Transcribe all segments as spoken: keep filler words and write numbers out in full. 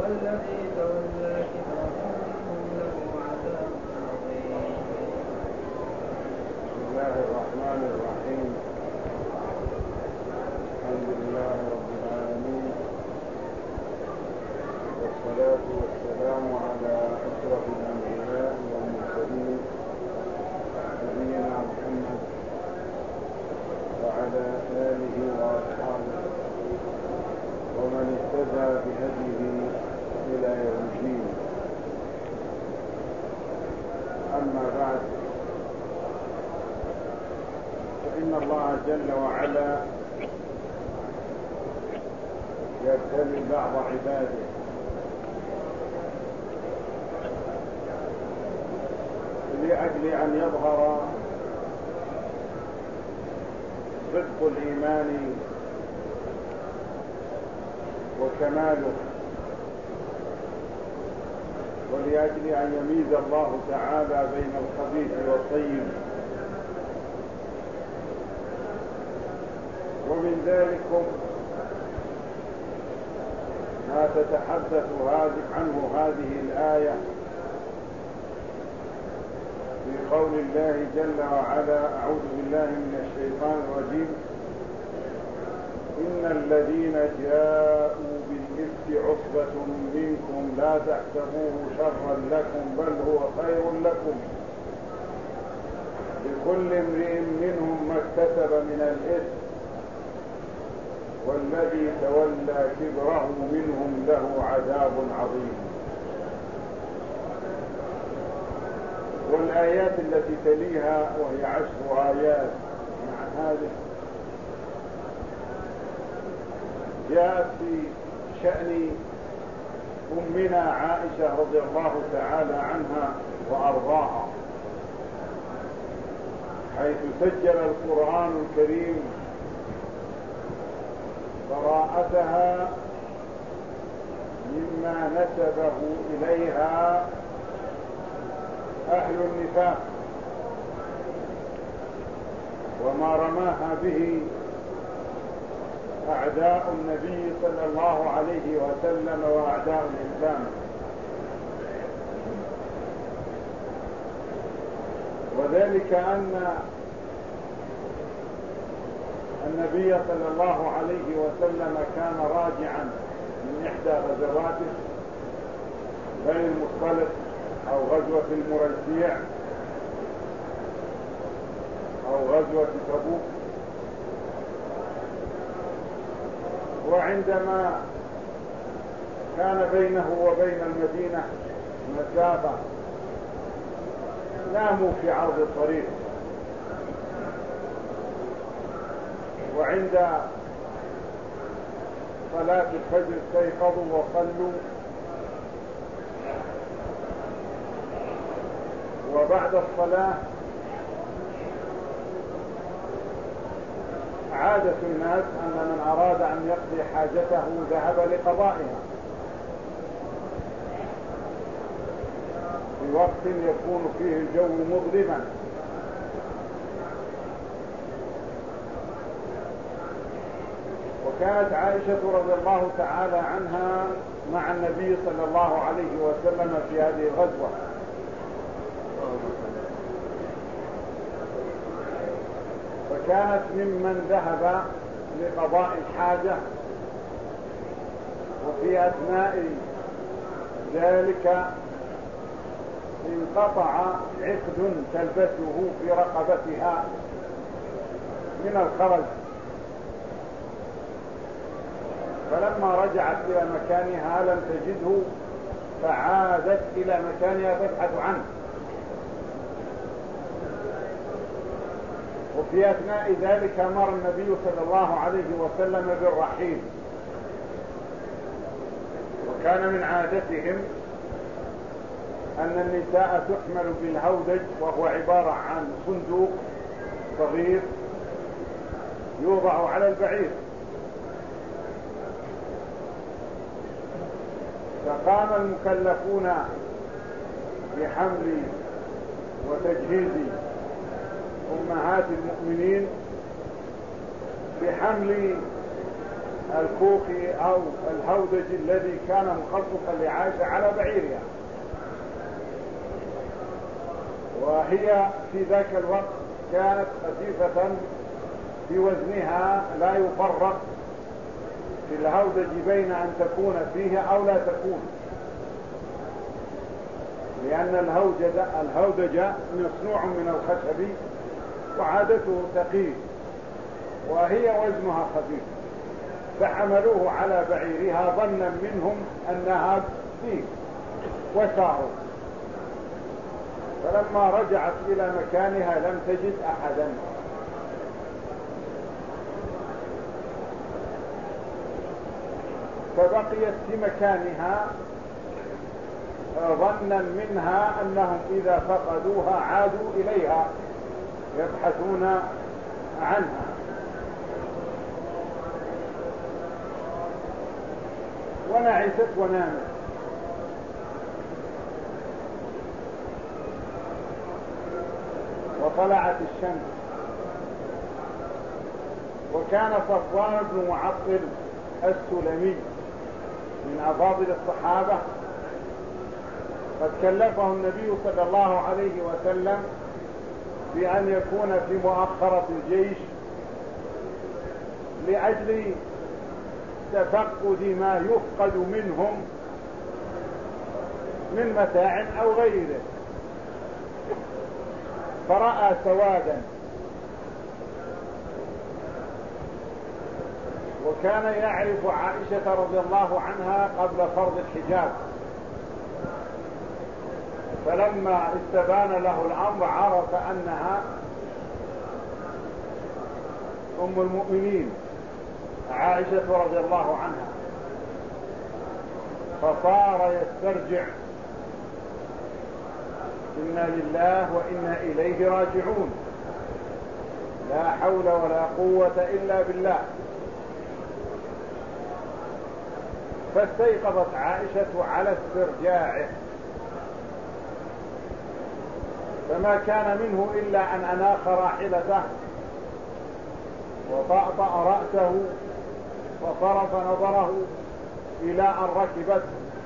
والذي تولى كبره منهم له عذاب عظيم. بسم الله الرحمن الرحيم. الحمد لله رب العالمين، والصلاة والسلام على أشرف الأنبياء والمرسلين نبينا محمد وعلى آله وأصحابه ومن اهتدى بهديه إلى يوم الدين. أما بعد، فإن الله جل وعلا يبتلي بعض عباده لأجل أن يظهر صدق الإيمان وكماله، ولأجل أن يميز الله تعالى بين الخبيث والطيب. ومن ذلك ما تتحدث عنه هذه الآية في قول الله جل وعلا: أعوذ بالله من الشيطان الرجيم: إن الذين جاءوا بالإفك عصبة منكم لا تحسبوه شرا لكم بل هو خير لكم، لكل امرئ منهم ما اكتسب من الإثم والذي تولى كبره منهم له عذاب عظيم. والآيات التي تليها وهي عشر آيات مع هذه جاءت في شأن أمنا عائشة رضي الله تعالى عنها وأرضاها، حيث سجل القرآن الكريم براءتها مما نسبه إليها أهل النفاق وما رماها به أعداء النبي صلى الله عليه وسلم وأعداء الإسلام. وذلك أن النبي صلى الله عليه وسلم كان راجعا من إحدى غزواته بني المصطلق أو غزوة المريسيع أو غزوة تبوك، وعندما كان بينه وبين المدينة مسافة ناموا في عرض الطريق، وعند صلاة الفجر استيقظوا وصلوا، وبعد الصلاة عادة الناس أن من أراد أن يقضي حاجته ذهب لقضائها في وقت يكون فيه الجو مظلما. وكانت عائشة رضي الله تعالى عنها مع النبي صلى الله عليه وسلم في هذه الغزوة، فكانت ممن ذهب لقضاء الحاجة، وفي أثناء ذلك انقطع عقد تلبسه في رقبتها من الخرج، فلما رجعت إلى مكانها لم تجده، فعادت إلى مكانها تبحث عنه. وفي أثناء ذلك أمر النبي صلى الله عليه وسلم بالرحيل، وكان من عادتهم أن النساء تحمل بالهودج، وهو عبارة عن صندوق صغير يوضع على البعير. فقام المكلفون بحمل وتجهيز أمهات المؤمنين بحمل الكوخ أو الهودج الذي كان مخصصا لعائشة على بعيرها، وهي في ذاك الوقت كانت خفيفة في وزنها لا يفرق في الهودج بين أن تكون فيه أو لا تكون، لأن الهودج الهودج مصنوع من الخشب وعادته ثقيل وهي وزنها خفيف، فحملوه على بعيرها ظنا منهم أنها فيه وساروا، فلما رجعت إلى مكانها لم تجد أحدا، فبقيت في مكانها ظنا منها أنهم إذا فقدوها عادوا إليها يبحثون عنها. ونعست ونامت، وطلعت الشمس، وكان صفوان بن معطل السلمي من أفاضل الصحابة قد كلفه النبي صلى الله عليه وسلم بأن يكون في مؤخرة الجيش لأجل تفقد ما يفقد منهم من متاع أو غيره، فرأى سوادا، وكان يعرف عائشة رضي الله عنها قبل فرض الحجاب، فلما استبان له الأمر عرف أنها أم المؤمنين عائشة رضي الله عنها، فصار يسترجع: إنا لله وإنا إليه راجعون، لا حول ولا قوة إلا بالله. فاستيقظت عائشة على استرجاعه، فما كان منه إلا أن أناخ راحلته وطأطأ رأسه وصرف نظره إلى أن ركبت،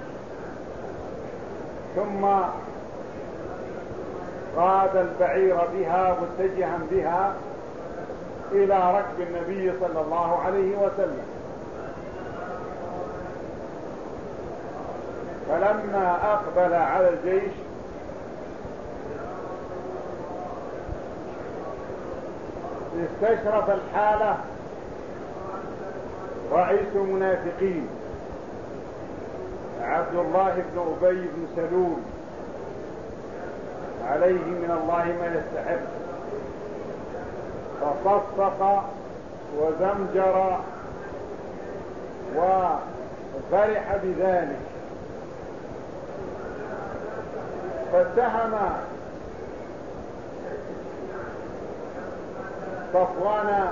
ثم قاد البعير بها متجها بها إلى ركب النبي صلى الله عليه وسلم. فلما أقبل على الجيش استشرف الحالة رئيس المنافقين عبد الله بن أبي بن سلول عليه من الله ما يستحق، فصفق وزمجر وفرح بذلك، فاتهم صفوان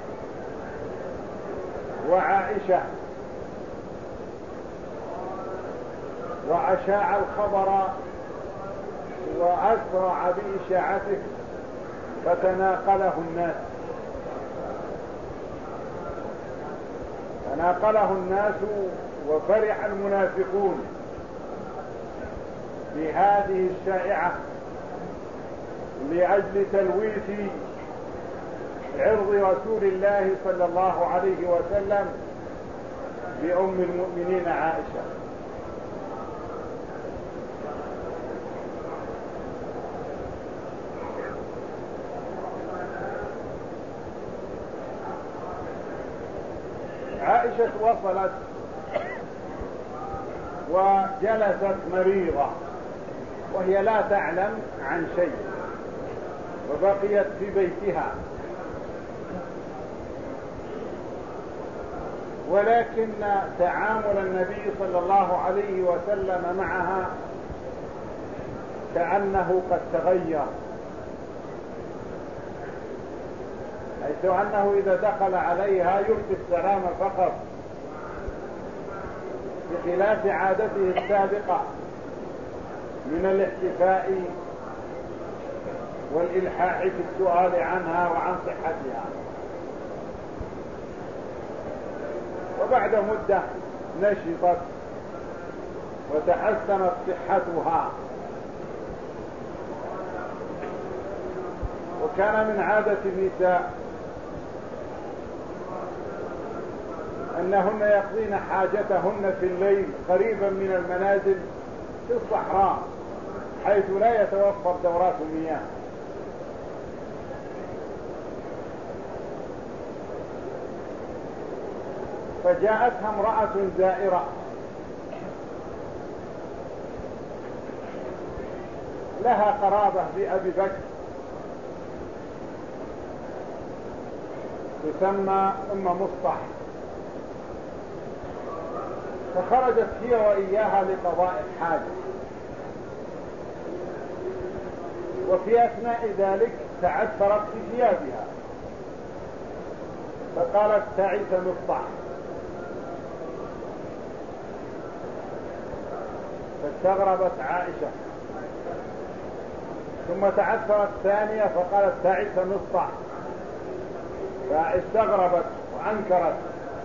وعائشة وأشاع الخبر وأسرع بإشاعته، فتناقله الناس تناقله الناس وفرح المنافقون بهذه الشائعة لأجل تلويث عرض رسول الله صلى الله عليه وسلم بأم المؤمنين عائشة. عائشة وصلت وجلست مريضة وهي لا تعلم عن شيء، وبقيت في بيتها، ولكن تعامل النبي صلى الله عليه وسلم معها كأنه قد تغير، حيث أنه إذا دخل عليها يلقي السلام فقط، بخلاف عادته السابقة من الاحتفاء والإلحاح في السؤال عنها وعن صحتها. وبعد مدة نشطت وتحسنت صحتها. وكان من عادة النساء أنهن يقضين حاجتهن في الليل قريبا من المنازل في الصحراء حيث لا يتوفر دورات المياه. فجاءتها امرأة زائرة لها قرابة بأبي بكر تسمى أم مصطح، فخرجت هي وإياها لقضاء الحاجة. وفي أثناء ذلك تعثرت في ثيابها فقالت تعس مصطح، فاستغربت عائشة، ثم تعثرت ثانية فقالت تعس مصطح، فاستغربت وأنكرت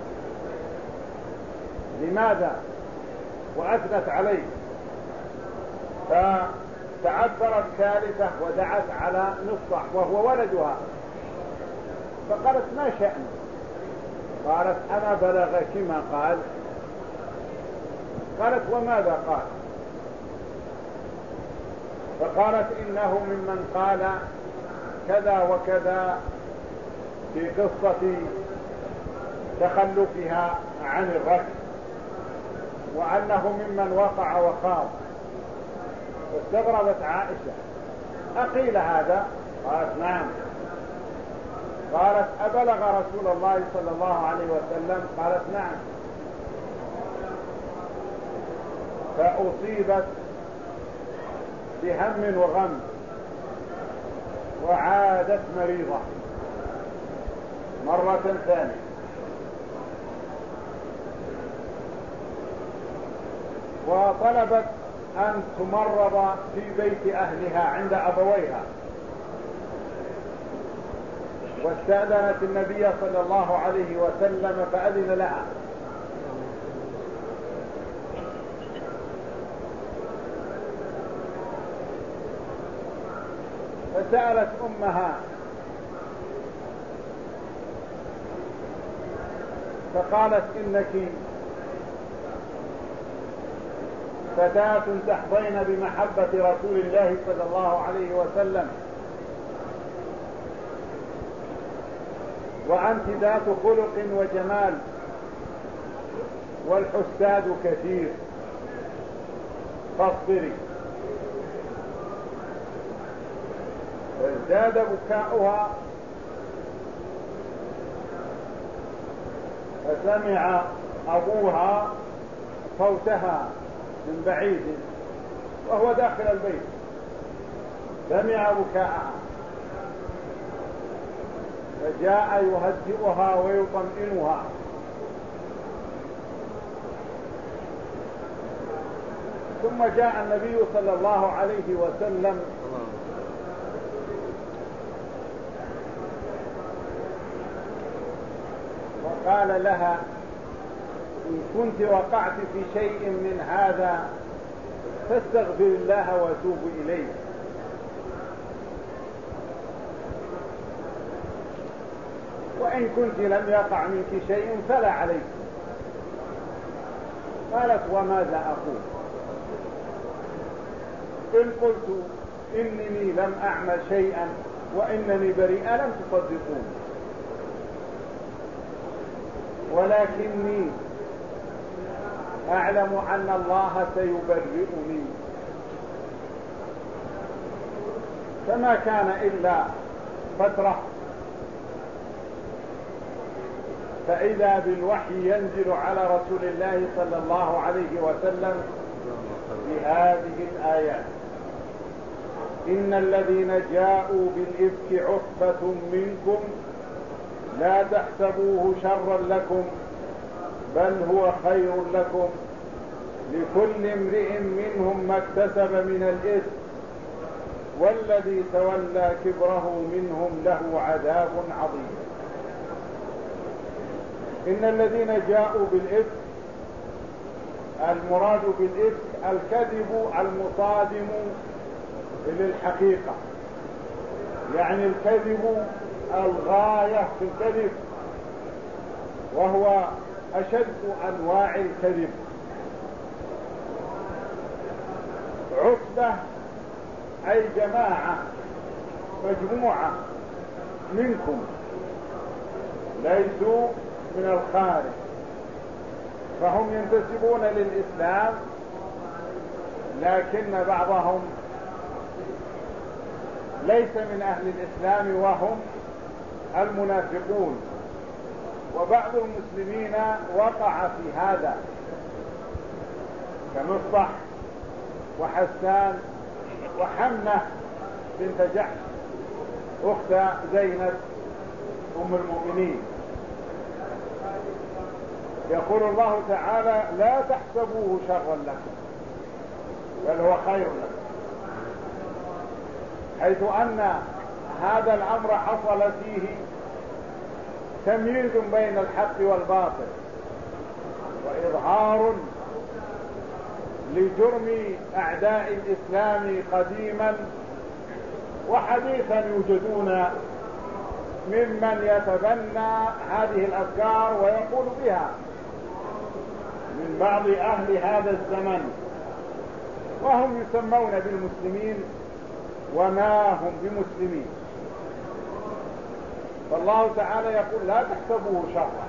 لماذا وأثنت عليه، فتعثرت ثالثة ودعت على مصطح وهو ولدها، فقالت ما شأن؟ قالت أنا بلغك ما قال؟ قالت وماذا قال؟ فقالت إنه ممن قال كذا وكذا في قصة تخلفها عن الركب، وأنه ممن وقع وخاض. فاستغربت عائشة أقيل هذا؟ قالت نعم. قالت أبلغ رسول الله صلى الله عليه وسلم؟ قالت نعم. فأصيبت بهم وغم وعادت مريضة مرة ثانية، وطلبت أن تمرض في بيت أهلها عند أبويها، واستأذنت النبي صلى الله عليه وسلم فأذن لها. فسألت أمها فقالت إنك فتاة تحظين بمحبة رسول الله صلى الله عليه وسلم، وأنت ذات خلق وجمال، والحساد كثير، فاصبري. فازداد بكاؤها، فسمع أبوها صوتها من بعيد وهو داخل البيت، سمع بكاءها فجاء يهدئها ويطمئنها. ثم جاء النبي صلى الله عليه وسلم وقال لها إن كنت وقعت في شيء من هذا فاستغفر الله وتوب إليه، وإن كنت لم يقع منك شيء فلا عليك. قالت وماذا أقول؟ إن قلت إنني لم أعمل شيئا وإنني بريئة لم تصدقون، ولكني أعلم أن الله سيبرئني. فما كان إلا فترة فإذا بالوحي ينزل على رسول الله صلى الله عليه وسلم بهذه الآيات: إن الذين جاءوا بالإفك عصبة منكم لا تحسبوه شرا لكم بل هو خير لكم، لكل امرئ منهم ما اكتسب من الإثم والذي تولى كبره منهم له عذاب عظيم. إن الذين جاءوا بالإفك، المراد بالإفك الكذب المصادم للحقيقة، يعني الكذب الغاية في الكذب، وهو أشد أنواع الكذب. عصبة أي جماعة، مجموعة منكم ليسوا من الخارج، فهم ينتسبون للإسلام، لكن بعضهم ليس من أهل الإسلام وهم المنافقون. وبعض المسلمين وقع في هذا كمصطح وحسان وحمنة بنت جحش أخت زينب أم المؤمنين. يقول الله تعالى: لا تحسبوه شرا لكم بل هو خير لكم، حيث أن هذا الأمر حصل فيه تمييز بين الحق والباطل، وإظهار لجرم أعداء الإسلام قديما وحديثا يوجدون ممن يتبنى هذه الأفكار ويقول بها من بعض أهل هذا الزمن، وهم يسمون بالمسلمين وما هم بمسلمين. فالله تعالى يقول: لا تحسبوه شرا،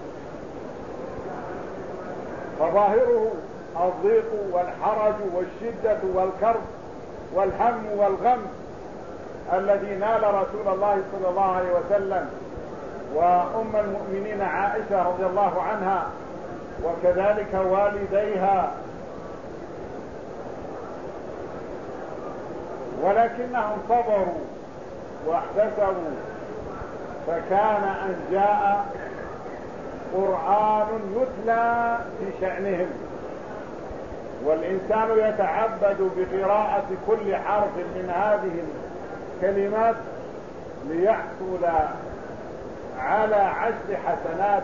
فظاهره الضيق والحرج والشدة والكرب والهم والغم الذي نال رسول الله صلى الله عليه وسلم وأم المؤمنين عائشة رضي الله عنها، وكذلك والديها، ولكنهم صبروا واحتسبوا، فكان أن جاء قرآن يتلى في شأنهم، والإنسان يتعبد بقراءة كل حرف من هذه الكلمات ليحصل على عشر حسنات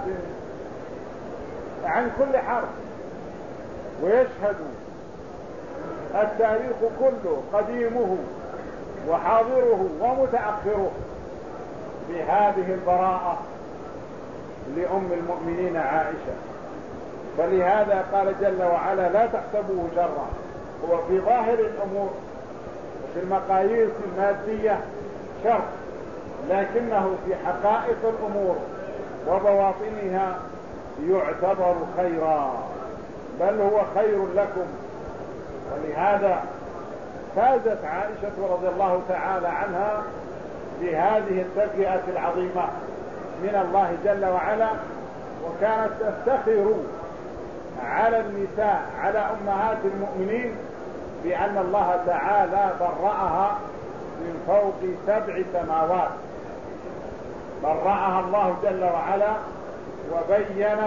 عن كل حرف، ويشهد التاريخ كله قديمه وحاضره ومتأخره بهذه البراءة لأم المؤمنين عائشة. فلهذا قال جل وعلا: لا تحسبوه شرا. هو في ظاهر الأمور وفي المقاييس المادية شر، لكنه في حقائق الأمور وبواطنها يعتبر خيرا، بل هو خير لكم. ولهذا فازت عائشة رضي الله تعالى عنها بهذه التفجئة العظيمة من الله جل وعلا، وكانت تفتخر على النساء، على أمهات المؤمنين، بأن الله تعالى برأها من فوق سبع سماوات. برأها الله جل وعلا وبين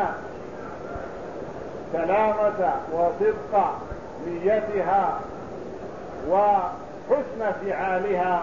سلامة وصدق نيتها وحسن فعالها،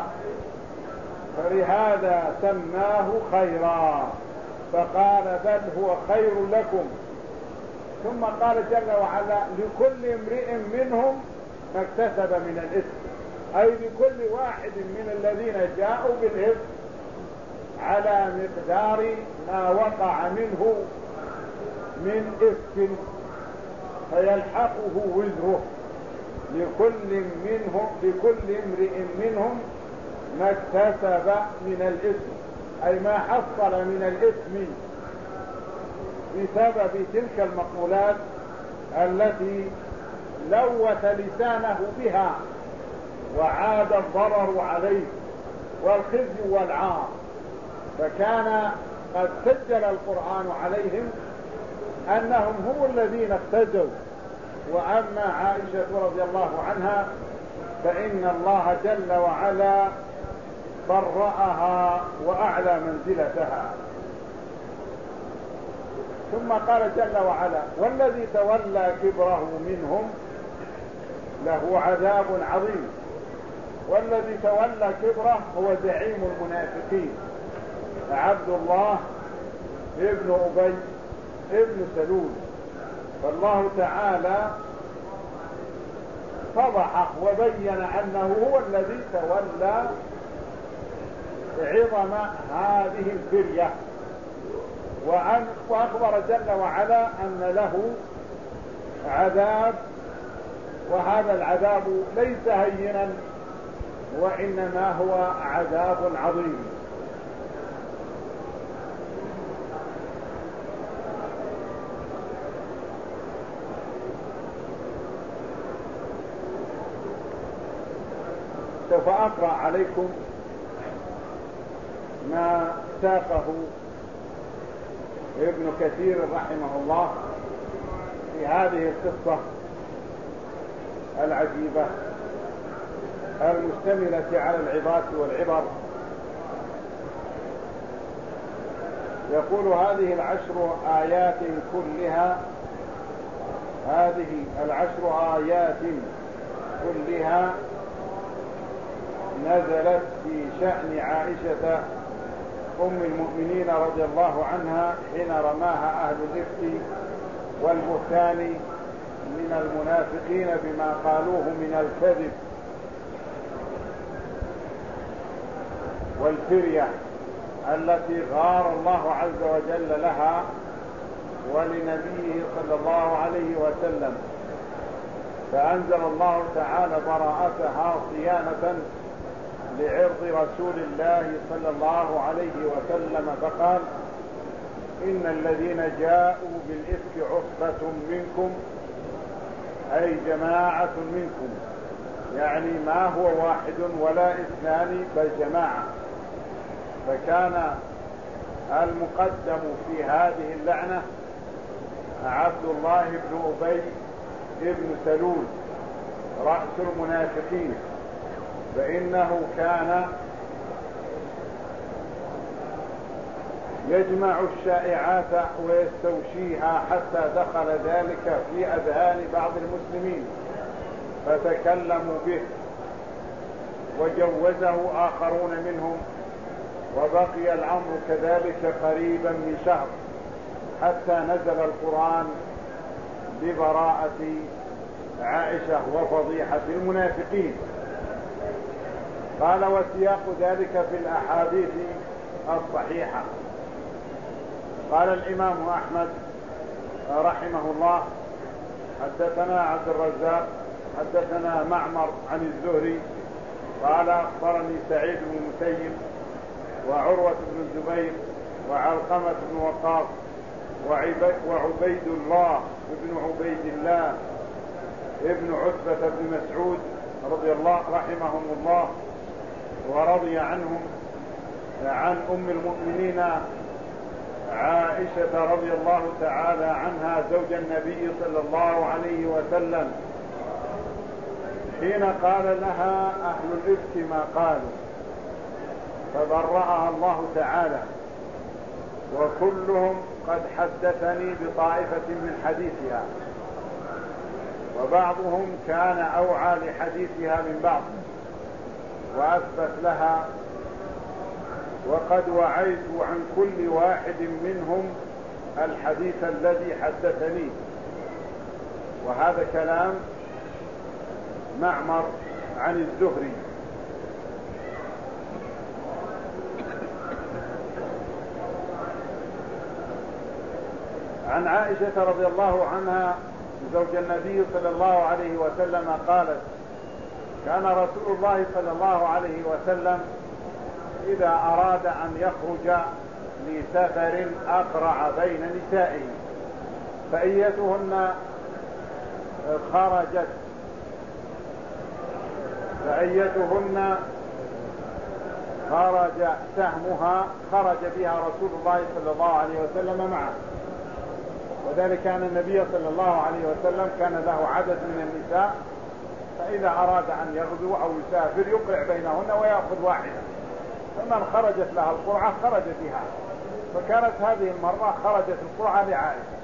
فلهذا سماه خيرا، فقال: بل هو خير لكم. ثم قال جل وعلا: لكل امرئ منهم ما اكتسب من الإثم، أي لكل واحد من الذين جاءوا بالإثم على مقدار ما وقع منه من إثم فيلحقه وزره. لكل منهم لكل امرئ منهم ما اكتسب من الإثم، أي ما حصل من الإثم بسبب تلك المقولات التي لوث لسانه بها وعاد الضرر عليه والخزي والعار. فكان قد سجل القرآن عليهم أنهم هم الذين افتزوا. وأما عائشة رضي الله عنها فإن الله جل وعلا برأها وأعلى منزلتها. ثم قال جل وعلا: والذي تولى كبره منهم له عذاب عظيم. والذي تولى كبره هو زعيم المنافقين عبد الله ابن أبي ابن سلول. فالله تعالى فضحه وبين أنه هو الذي تولى عظم هذه الفرية، وأخبر جل وعلا أن له عذاب، وهذا العذاب ليس هينا وإنما هو عذاب عظيم. سوف أقرأ عليكم ما ساقه ابن كثير رحمه الله في هذه القصة العجيبة المشتملة على العظات والعبر. يقول: هذه العشر آيات كلها هذه العشر آيات كلها نزلت في شأن عائشة أم المؤمنين رضي الله عنها حين رماها أهل الإفك والبهتان من المنافقين بما قالوه من الكذب والفرية التي غار الله عز وجل لها ولنبيه صلى الله عليه وسلم، فأنزل الله تعالى براءتها صيانة لعرض رسول الله صلى الله عليه وسلم، فقال: إن الذين جاءوا بالإفك عصبة منكم، أي جماعة منكم، يعني ما هو واحد ولا اثنان بل جماعة. فكان المقدم في هذه اللعنة عبد الله بن أبي بن سلول رأس المنافقين، فإنه كان يجمع الشائعات ويستوشيها حتى دخل ذلك في أذهان بعض المسلمين فتكلموا به، وجوزه آخرون منهم، وبقي الأمر كذلك قريبا من شهر حتى نزل القرآن ببراءة عائشة وفضيحة المنافقين. قال: وسياق ذلك في الأحاديث الصحيحة. قال الإمام أحمد رحمه الله: حدثنا عبد الرزاق حدثنا معمر عن الزهري قال: أخبرني سعيد بن المسيب وعروة بن الزبير وعلقمة بن وقاص وعبيد الله بن عبيد الله ابن عتبة بن مسعود رضي الله رحمهم الله ورضي عنهم عن أم المؤمنين عائشة رضي الله تعالى عنها زوج النبي صلى الله عليه وسلم حين قال لها أهل الإفك ما قالوا، فبرأها الله تعالى، وكلهم قد حدثني بطائفة من حديثها، وبعضهم كان أوعى لحديثها من بعض وأثبت لها، وقد وعيت عن كل واحد منهم الحديث الذي حدثني. وهذا كلام معمر عن الزهري. عن عائشة رضي الله عنها زوج النبي صلى الله عليه وسلم قالت: كان رسول الله صلى الله عليه وسلم إذا أراد أن يخرج لسفر أقرع بين نسائه، فأيتهن خرجت فأيتهن خرج سهمها خرج بها رسول الله صلى الله عليه وسلم معه. وذلك أن النبي صلى الله عليه وسلم كان له عدد من النساء، فإذا أراد أن يغزو أو يسافر يقرع بينهن ويأخذ واحدة، فمن خرجت لها القرعة خرج بها. فكانت هذه المرة خرجت القرعة لعائشة.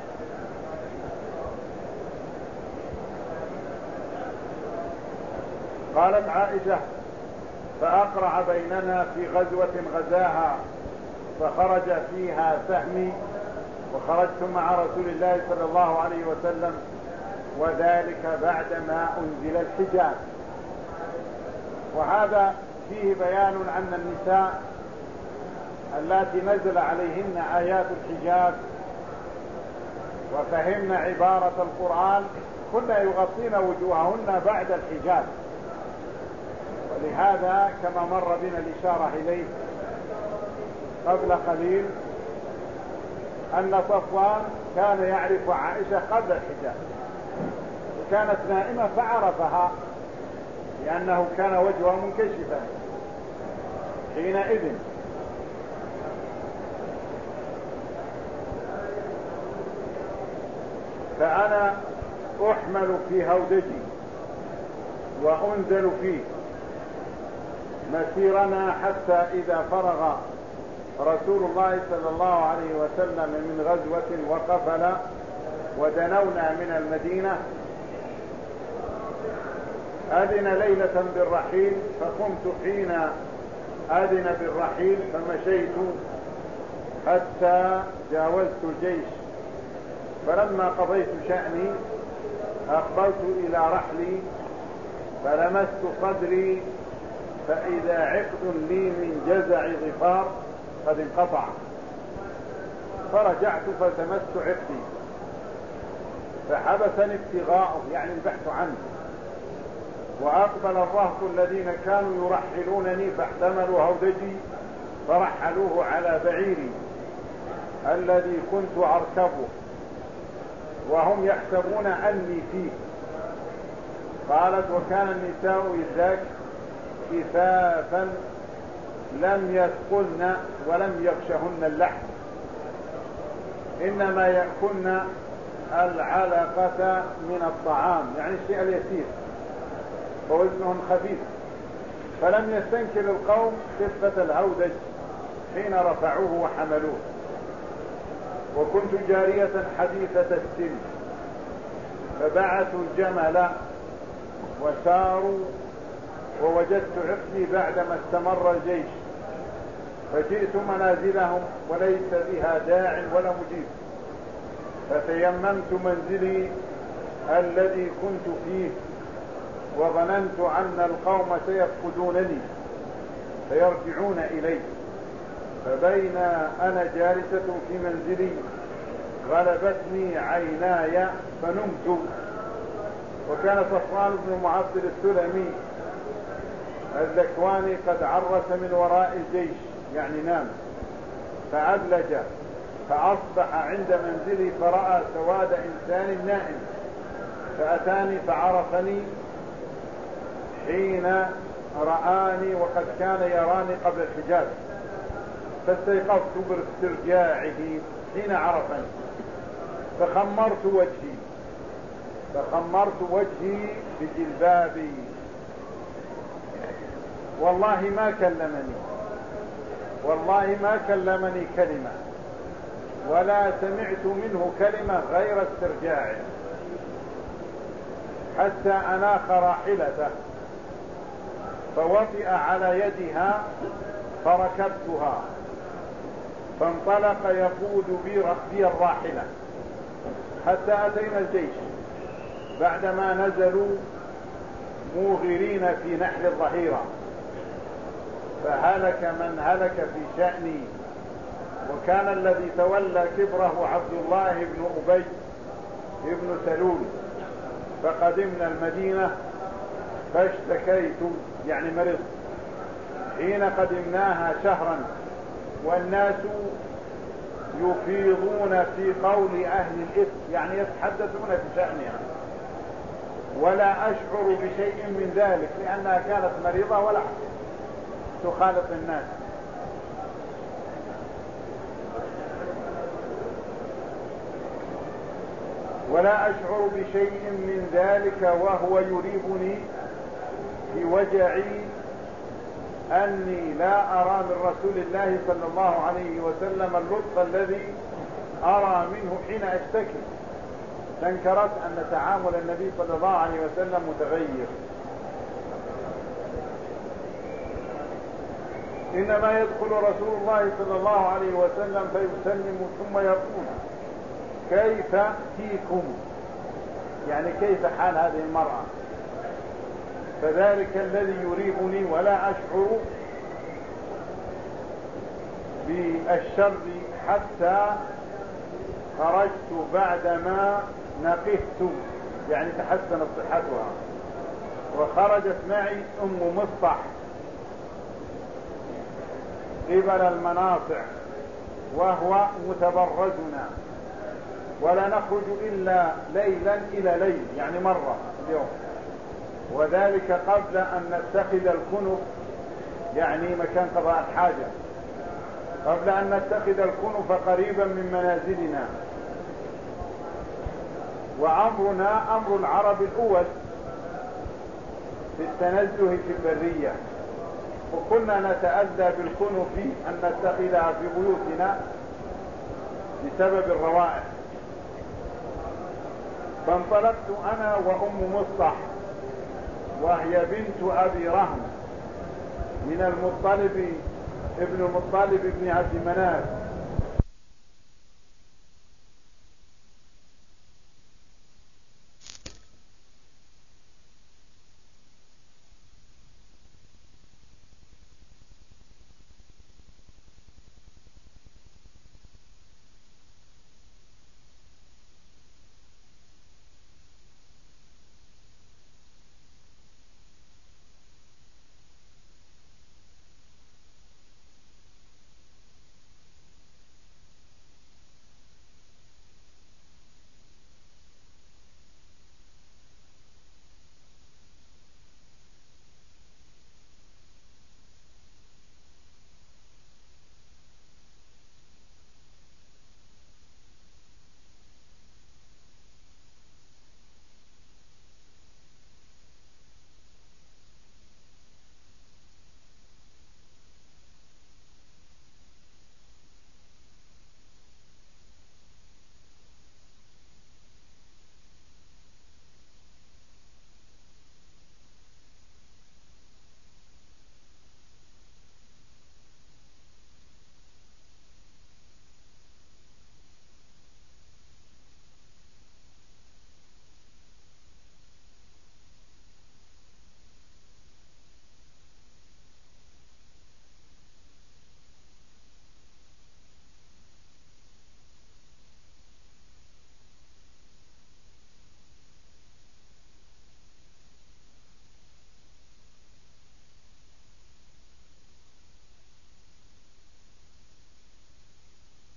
قالت عائشة: فأقرع بيننا في غزوة غزاها، فخرج فيها سهمي وخرجت مع رسول الله صلى الله عليه وسلم، وذلك بعدما أنزل الحجاب. وهذا فيه بيان أن النساء اللاتي نزل عليهن آيات الحجاب وفهمن عبارة القرآن كن يغطين وجوههن بعد الحجاب. ولهذا كما مر بنا الإشارة إليه قبل قليل أن صفوان كان يعرف عائشة قبل الحجاب، وكانت نائمة فعرفها لأنه كان وجهها منكشفا حينئذ. فأنا أحمل في هودجي وأنزل فيه مسيرنا حتى إذا فرغ رسول الله صلى الله عليه وسلم من غزوة وقفل ودنونا من المدينة أذن ليلة بالرحيل، فقمت حين أذن بالرحيل فمشيت حتى جاوزت الجيش. فلما قضيت شأني أقبلت إلى رحلي فلمست صدري فإذا عقد لي من جزع ظفار قد انقطع، فرجعت فالتمست عقدي فحبسني ابتغاءه يعني البحث عنه. وأقبل الرهط الذين كانوا يرحلونني فاحتملوا هودجي فرحلوه على بعيري الذي كنت أركبه وهم يحسبون أني فيه. قالت: وكان النساء إذ ذاك كفافا لم يثقلن ولم يغشهن اللحم، إنما يأكلن العلقة من الطعام يعني الشيء اليسير ووزنهم خفيف. فلم يستنكر القوم خفة الهودج حين رفعوه وحملوه. وكنت جارية حديثة السن فبعثوا الجمل وساروا، ووجدت عقدي بعدما استمر الجيش، فجئت منازلهم وليس بها داع ولا مجيب، فتيممت منزلي الذي كنت فيه، وظننت أن القوم سيفقدونني فيرجعون إلي. فبين أنا جالسة في منزلي غلبتني عيناي فنمت. وكان صفوان بن معطل السلمي الذكواني قد عرس من وراء الجيش يعني نام فأدلج، فأصبح عند منزلي فرأى سواد إنسان نائم، فأتاني فعرفني حين رآني وقد كان يراني قبل الحجاب، فاستيقظت باسترجاعه حين عرفني فخمرت وجهي فخمرت وجهي بجلبابي. والله ما كلمني والله ما كلمني كلمة ولا سمعت منه كلمة غير استرجاعه، حتى أناخ راحلته فوطئ على يدها فركبتها، فانطلق يقود بي الراحلة حتى أتينا الجيش، بعدما نزلوا موغرين في نحل الظهيرة، فهلك من هلك في شأني. وكان الذي تولى كبره عبد الله بن أبي بن سلول. فقدمنا المدينة فاشتكيت يعني مرض حين قدمناها شهرا، والناس يفيضون في قول أهل الإثم يعني يتحدثون في شأنها، ولا أشعر بشيء من ذلك لأنها كانت مريضة ولا تخالط الناس. ولا أشعر بشيء من ذلك وهو يريبني في وجعي أني لا أرى من رسول الله صلى الله عليه وسلم اللطف الذي أرى منه حين أشتكي. تنكرت أن تعامل النبي صلى الله عليه وسلم متغير، إنما يدخل رسول الله صلى الله عليه وسلم فيسلم ثم يقول كيف فيكم، يعني كيف حال هذه المرأة؟ فذلك الذي يريبني ولا أشعر بالشر حتى خرجت بعدما نقهت، يعني تحسنت صحتها، وخرجت معي أم مصطح قبل المناصع وهو متبرزنا، ولا نخرج إلا ليلا إلى ليل، يعني مرة اليوم، وذلك قبل أن نتخذ الكنف، يعني مكان قضاء الحاجة، قبل أن نتخذ الكنف قريبا من منازلنا. وأمرنا أمر العرب الأول في التنزه في البرية، وكنا نتأذى بالكنف أن نتخذها في بيوتنا بسبب الروائح. فانطلقت أنا وأم مصطح وهي بنت أبي رهم من المطلب ابن المطلب ابن عبد مناف